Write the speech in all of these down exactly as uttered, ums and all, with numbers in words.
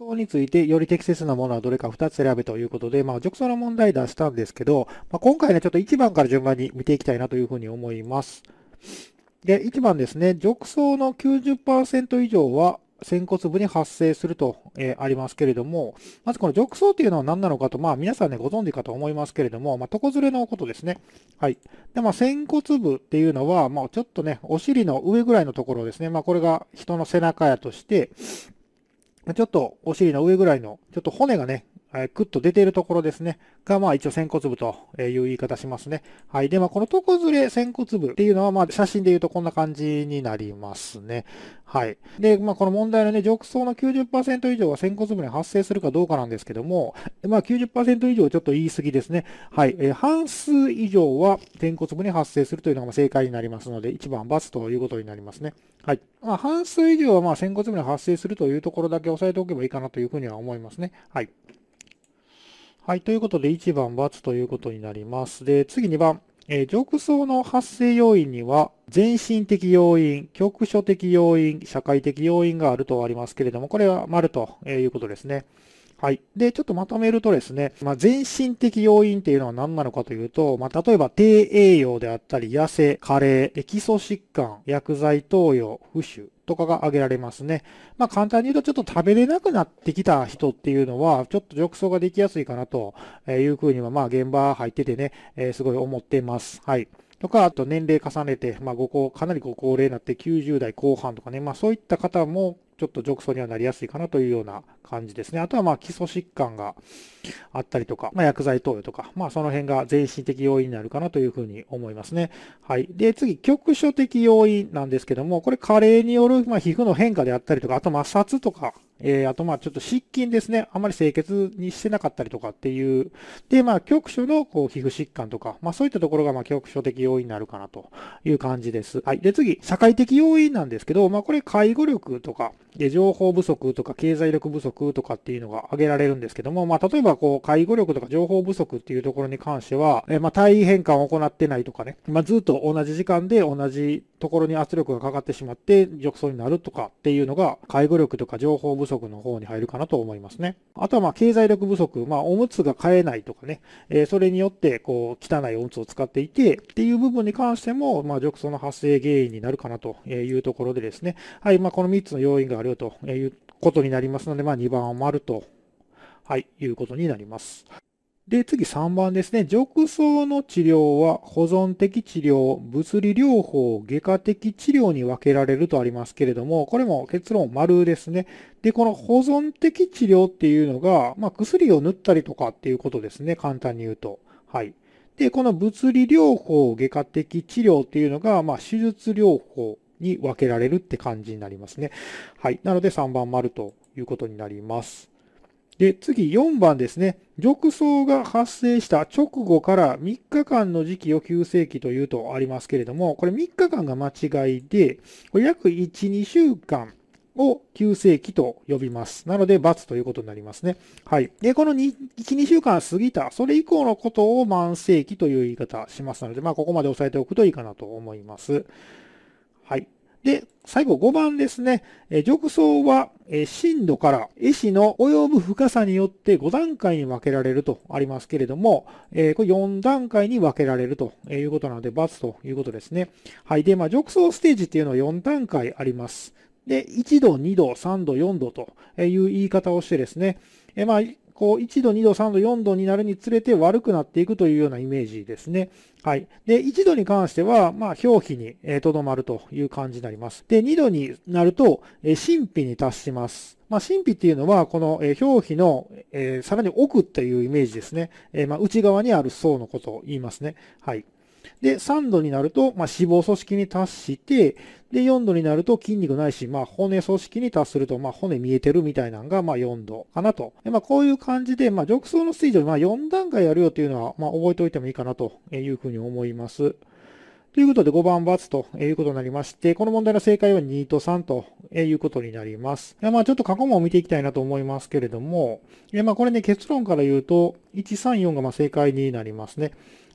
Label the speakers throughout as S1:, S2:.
S1: 訴についてより適切なものはどれかふたつ選べということで、まあ、褥瘡の問題出したんですけど、まあ、今回ね、ちょっといちばんから順番に見ていきたいなというふうに思います。で、いちばんですね、褥瘡のきゅうじゅっパーセント以上は仙骨部に発生すると、えー、ありますけれども、まずこの褥瘡というのは何なのかと、まあ皆さんね、ご存知かと思いますけれども、まあ床ずれのことですね。はい。で、まあ仙骨部っていうのは、まあちょっとね、お尻の上ぐらいのところですね。まあこれが人の背中やとして、ちょっとお尻の上ぐらいの、ちょっと骨がね、えー、クッと出ているところですね。が、まあ一応仙骨部という言い方しますね。はい。で、まあこの床ずれ仙骨部っていうのは、まあ写真で言うとこんな感じになりますね。はい。で、まあこの問題のね、褥瘡のきゅうじゅっパーセント以上は仙骨部に発生するかどうかなんですけども、まあきゅうじゅっパーセント以上ちょっと言い過ぎですね。はい。えー、半数以上は仙骨部に発生するというのが正解になりますので、いちばん×ということになりますね。はい。まあ、半数以上はまあ仙骨部に発生するというところだけ押さえておけばいいかなというふうには思いますね。はい。はい。ということでいちばん×ということになります。で、次にばん。えー、褥瘡の発生要因には、全身的要因、局所的要因、社会的要因があるとありますけれども、これは丸ということですね。はい。で、ちょっとまとめるとですね、まあ、全身的要因っていうのは何なのかというと、まあ、例えば低栄養であったり、痩せ、加齢、基礎疾患、薬剤投与、浮腫とかが挙げられますね。まあ、簡単に言うと、ちょっと食べれなくなってきた人っていうのは、ちょっと褥瘡ができやすいかなというふうには、まあ、現場入っててね、えー、すごい思っています。はい。とか、あと年齢重ねて、まあ、ご高、かなりご高齢になってきゅうじゅう代後半とかね、まあ、そういった方も、ちょっと褥瘡にはなりやすいかなというような感じですね。あとはまあ基礎疾患があったりとか、まあ、薬剤投与とか、まあその辺が全身的要因になるかなというふうに思いますね。はい。で、次、局所的要因なんですけども、これ加齢によるまあ皮膚の変化であったりとか、あと摩擦とか、えー、あとまあちょっと湿菌ですね。あまり清潔にしてなかったりとかっていう。で、まあ局所のこう皮膚疾患とか、まあそういったところがまあ局所的要因になるかなという感じです。はい。で、次、社会的要因なんですけど、まあこれ介護力とか、で、情報不足とか経済力不足とかっていうのが挙げられるんですけども、まあ、例えばこう、介護力とか情報不足っていうところに関しては、えまあ、体位変換を行ってないとかね、まあ、ずっと同じ時間で同じところに圧力がかかってしまって、褥瘡になるとかっていうのが、介護力とか情報不足の方に入るかなと思いますね。あとはまあ、経済力不足、まあ、おむつが買えないとかね、えー、それによって、こう、汚いおむつを使っていて、っていう部分に関しても、まあ、褥瘡の発生原因になるかなというところでですね、はい、まあ、このみっつの要因があるということになりますので、まあ、にばんは丸と、はい、いうことになります。で、次さんばんですね。褥瘡の治療は保存的治療、物理療法、外科的治療に分けられるとありますけれども、これも結論丸ですね。で、この保存的治療っていうのが、まあ、薬を塗ったりとかっていうことですね。簡単に言うと。はい。で、この物理療法、外科的治療っていうのが、まあ、手術療法に分けられるって感じになりますね。はい。なのでさんばん丸ということになります。で、次よんばんですね。褥瘡が発生した直後からみっかかんの時期を急性期というとありますけれども、これみっかかんが間違いで、これ約いち、にしゅうかんを急性期と呼びます。なので、×ということになりますね。はい。で、このいち、にしゅうかん過ぎた、それ以降のことを慢性期という言い方しますので、まあ、ここまで押さえておくといいかなと思います。はい。で、最後ごばんですね。えー、褥瘡は、えー、深度から壊死の及ぶ深さによってごだんかいに分けられるとありますけれども、えー、これよんだんかいに分けられるということなので、×ということですね。はい。で、まあ、褥瘡ステージっていうのはよんだんかいあります。で、いちど、にど、さんど、よんどという言い方をしてですね、えー、まあ、こう、いちど、にど、さんど、よんどになるにつれて悪くなっていくというようなイメージですね。はい。で、いちどに関しては、まあ、表皮にとどまるという感じになります。で、にどになると、真皮に達します。まあ、真皮っていうのは、この表皮の、えー、さらに奥っていうイメージですね。えー、まあ、内側にある層のことを言いますね。はい。で、さんどになると、まあ、脂肪組織に達して、で、よんどになると筋肉ないし、まあ、骨組織に達すると、まあ、骨見えてるみたいなのが、まあ、よんどかなと。でまあ、こういう感じで、まあ、褥瘡のステージを、まあ、よんだんかいあるよというのは、まあ、覚えておいてもいいかなというふうに思います。ということでごばん×ということになりまして、この問題の正解はにとさんということになります。まあちょっと過去問を見ていきたいなと思いますけれども、まあこれね結論から言うと、いち、さん、よんがまあ正解になりますね。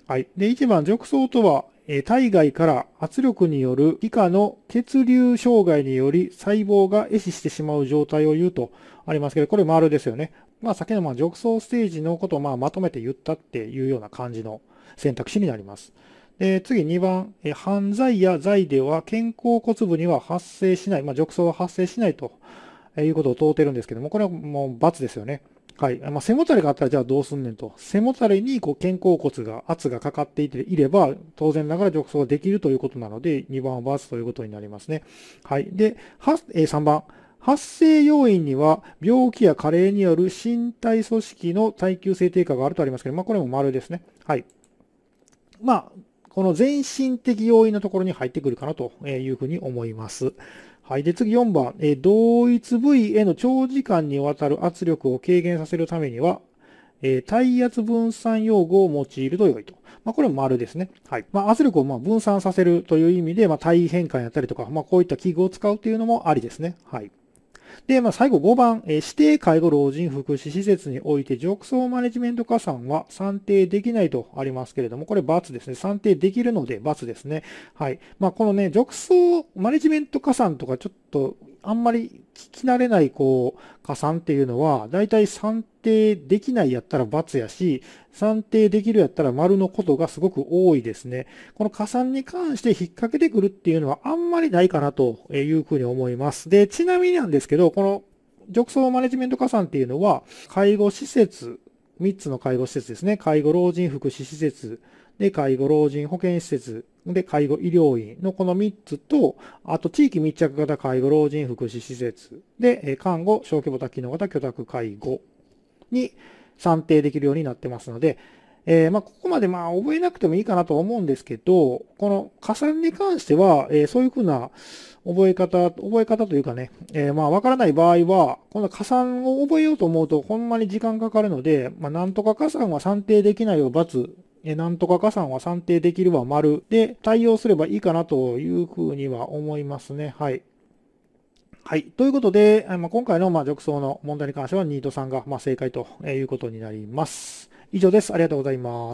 S1: はい。で、いちばん、褥瘡とは、えー体外から圧力による皮下の血流障害により細胞が壊死してしまう状態を言うとありますけど、これ丸ですよね。まあ、先のまあ褥瘡ステージのことをまあまとめて言ったっていうような感じの選択肢になります。で、次にばん、えー犯罪や罪では肩甲骨部には発生しない、まあ、褥瘡は発生しないということを問うてるんですけども、これはもう×ですよね。はい。まあ、背もたれがあったらじゃあどうすんねんと。背もたれにこう肩甲骨が、圧がかかっていていれば、当然ながら褥瘡ができるということなので、にばんは×ということになりますね。はい。で、はえーさんばん。発生要因には、病気や加齢による身体組織の耐久性低下があるとありますけど、まあ、これも丸ですね。はい。まあ、この全身的要因のところに入ってくるかなというふうに思います。はい。で、次よんばん、えー同一部位への長時間にわたる圧力を軽減させるためには、えー体圧分散用具を用いると良いと。まあ、これも丸ですね。はい。まあ、圧力をまあ分散させるという意味で、まあ、体位変換やったりとか、まあ、こういった器具を使うというのもありですね。はい。で、まあ、最後ごばん、えー指定介護老人福祉施設において、褥瘡マネジメント加算は算定できないとありますけれども、これ×ですね。算定できるので×ですね。はい。まあ、このね、褥瘡マネジメント加算とかちょっと、あんまり聞き慣れない、こう、加算っていうのは、だいたい算定できないやったら×やし、算定できるやったら丸のことがすごく多いですね。この加算に関して引っ掛けてくるっていうのはあんまりないかなというふうに思います。で、ちなみになんですけど、この褥瘡マネジメント加算っていうのは、介護施設、みっつの介護施設ですね。介護老人福祉施設、で、介護老人保健施設、で、介護医療院のこのみっつと、あと地域密着型介護老人福祉施設、で、看護、小規模多機能型居宅介護に算定できるようになってますので、えー、まあ、ここまでまあ覚えなくてもいいかなと思うんですけど、この加算に関しては、えー、そういうふうな覚え方、覚え方というかね、えー、まあ、わからない場合は、この加算を覚えようと思うと、ほんまに時間かかるので、まあ、なんとか加算は算定できないを×、えー、なんとか加算は算定できるは丸で対応すればいいかなというふうには思いますね。はい。はい。ということで、今回のまあ褥瘡の問題に関しては、ニートさんがまあ正解ということになります。以上です。ありがとうございます。